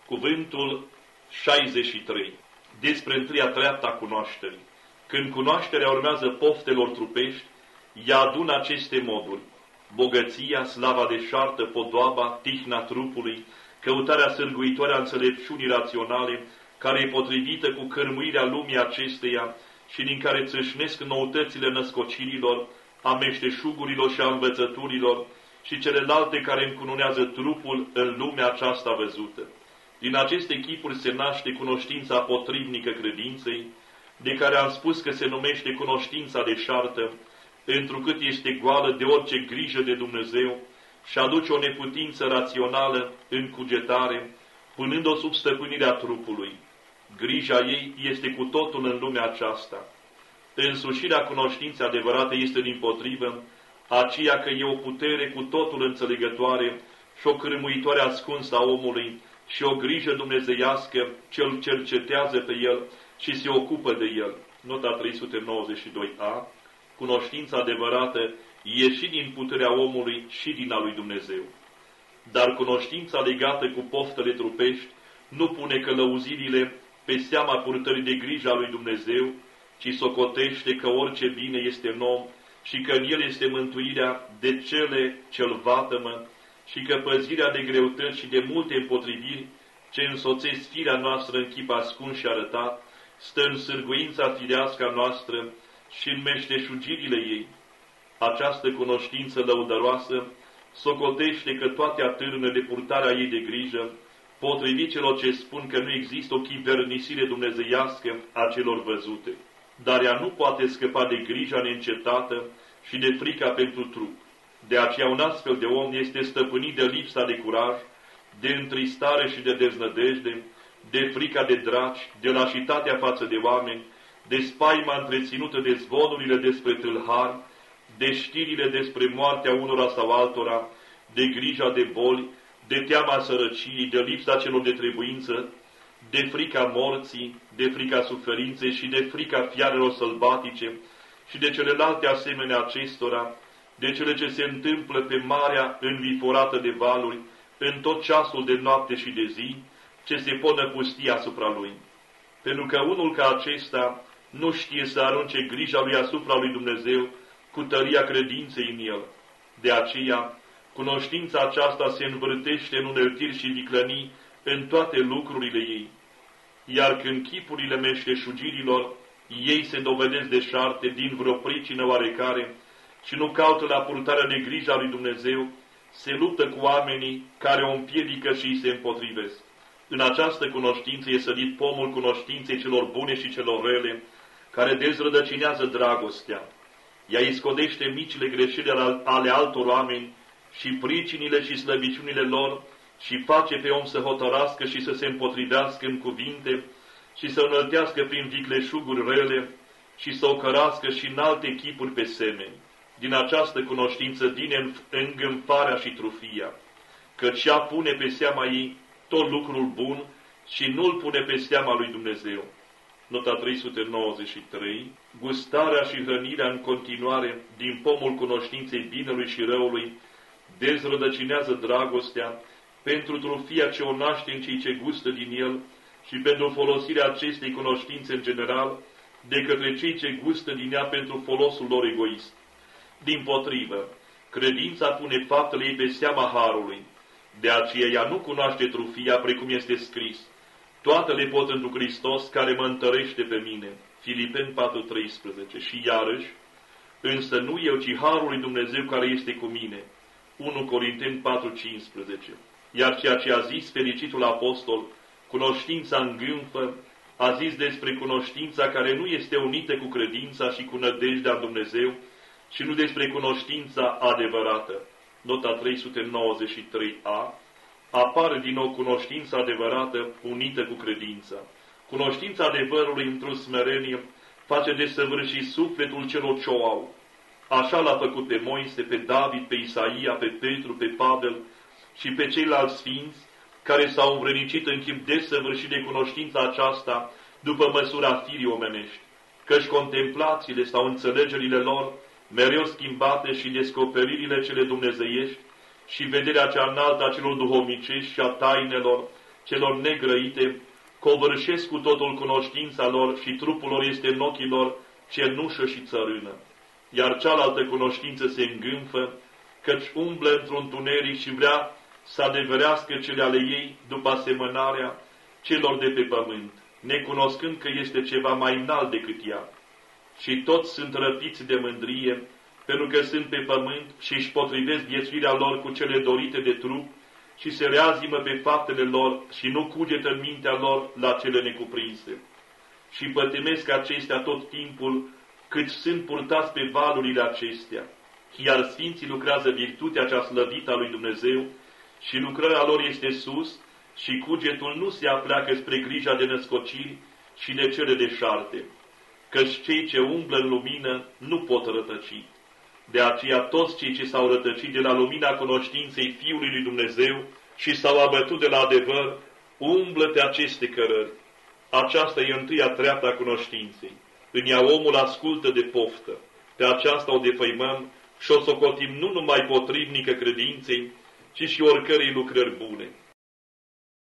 Cuvântul 63. Despre întâia treaptă a cunoașterii. Când cunoașterea urmează poftelor trupești, ea adună aceste moduri: bogăția, slava deșartă, podoaba, tihna trupului, căutarea sârguitoare a înțelepciunii raționale, care e potrivită cu cărmuirea lumii acesteia și din care țâșnesc noutățile născocirilor, a meșteșugurilor și a învățăturilor și celelalte care încununează trupul în lumea aceasta văzută. Din aceste chipuri se naște cunoștința potrivnică credinței, de care am spus că se numește cunoștința deșartă, întrucât este goală de orice grijă de Dumnezeu și aduce o neputință rațională în cugetare, punând-o sub stăpânirea trupului. Grija ei este cu totul în lumea aceasta. Însușirea cunoștinței adevărate este dimpotrivă aceea că e o putere cu totul înțelegătoare și o cârmuitoare ascunsă a omului și o grijă dumnezeiască ce îl cercetează pe el și se ocupă de el. Nota 392a. Cunoștința adevărată e și din puterea omului și din a lui Dumnezeu. Dar cunoștința legată cu poftele trupești nu pune călăuzirile pe seama purtării de grijă a lui Dumnezeu, ci socotește că orice bine este în om și că în el este mântuirea de cele ce-l vatămă și că păzirea de greutăți și de multe împotriviri ce însoțesc firea noastră în chip ascuns și arătat, stă în sârguința firească a noastră și în meșteșugirile ei. Această cunoștință lăudăroasă socotește că toate atârnă de purtarea ei de grijă, potrivit celor ce spun că nu există o chivernisire dumnezeiască a celor văzute. Dar ea nu poate scăpa de grija neîncetată și de frica pentru trup. De aceea un astfel de om este stăpânit de lipsa de curaj, de întristare și de deznădejde, de frica de draci, de lașitatea față de oameni, de spaima întreținută de zvonurile despre tâlhari, de știrile despre moartea unora sau altora, de grija de boli, de teama sărăciei, de lipsa celor de trebuință, de frica morții, de frica suferinței și de frica fiarelor sălbatice și de celelalte asemenea acestora, de cele ce se întâmplă pe marea înviforată de valuri, în tot ceasul de noapte și de zi, ce se pot năpusti asupra lui. Pentru că unul ca acesta nu știe să arunce grija lui asupra lui Dumnezeu cu tăria credinței în el. De aceea, cunoștința aceasta se învârtește în uneltiri și viclănii în toate lucrurile ei. Iar când chipurile meșteșugirilor ei se dovedesc deșarte din vreo pricină oarecare și nu caută la purtarea de grijă a lui Dumnezeu, se luptă cu oamenii care o împiedică și îi se împotrivesc. În această cunoștință e sădit pomul cunoștinței celor bune și celor rele, care dezrădăcinează dragostea. Ea iscodește micile greșeli ale altor oameni și pricinile și slăbiciunile lor și face pe om să hotărască și să se împotrivească în cuvinte și să înăltească prin vicleșuguri rele și să o cărască și în alte chipuri pe semeni. Din această cunoștință vine îngânfarea și trufia, căci ea pune pe seama ei tot lucrul bun și nu-l pune pe seama lui Dumnezeu. Nota 393. Gustarea și hrănirea în continuare din pomul cunoștinței binelui și răului dezrădăcinează dragostea pentru trufia ce o naște în cei ce gustă din el și pentru folosirea acestei cunoștințe în general de către cei ce gustă din ea pentru folosul lor egoist. Dimpotrivă, credința pune faptele ei pe seama harului. De aceea ea nu cunoaște trufia precum este scris: toate le pot întru Hristos care mă întărește pe mine. Filipeni 4,13. Și iarăși, însă nu eu, ci harul lui Dumnezeu care este cu mine. 1 Corinteni 4,15. Iar ceea ce a zis fericitul apostol, cunoștința îngânfă, a zis despre cunoștința care nu este unită cu credința și cu nădejdea în Dumnezeu, și nu despre cunoștința adevărată. Nota 393a. Apare din nou cunoștința adevărată unită cu credința. Cunoștința adevărului într-o smerenie face desăvârși sufletul celor ce o au. Așa l-a făcut pe Moise, pe David, pe Isaia, pe Petru, pe Pavel și pe ceilalți sfinți care s-au învrednicit în chip desăvârșit de cunoștința aceasta după măsura firii omenești, căci contemplațiile sau înțelegerile lor mereu schimbate și descoperirile cele dumnezeiești și vederea cea înaltă a celor duhovnicești și a tainelor celor negrăite, covârșesc cu totul cunoștința lor și trupul lor este în ochii lor cenușă și țărână. Iar cealaltă cunoștință se îngânfă, căci umblă într-un tuneric și vrea să adeverească cele ale ei după asemănarea celor de pe pământ, necunoscând că este ceva mai înalt decât ea. Și toți sunt răpiți de mândrie, pentru că sunt pe pământ și își potrivesc viețuirea lor cu cele dorite de trup și se reazimă pe faptele lor și nu cugetă în mintea lor la cele necuprinse. Și pătimesc acestea tot timpul cât sunt purtați pe valurile acestea. Iar sfinții lucrează virtutea cea slăvită a lui Dumnezeu și lucrarea lor este sus și cugetul nu se apleacă spre grija de născociri și de cele deșarte, căci cei ce umblă în lumină nu pot rătăci. De aceea toți cei ce s-au rătăcit de la lumina cunoștinței Fiului lui Dumnezeu și s-au abătut de la adevăr, umblă pe aceste cărări. Aceasta e întâia treaptă a cunoștinței. În ea omul ascultă de poftă. Pe aceasta o defăimăm și o socotim nu numai potrivnică credinței, ci și oricărei lucrări bune.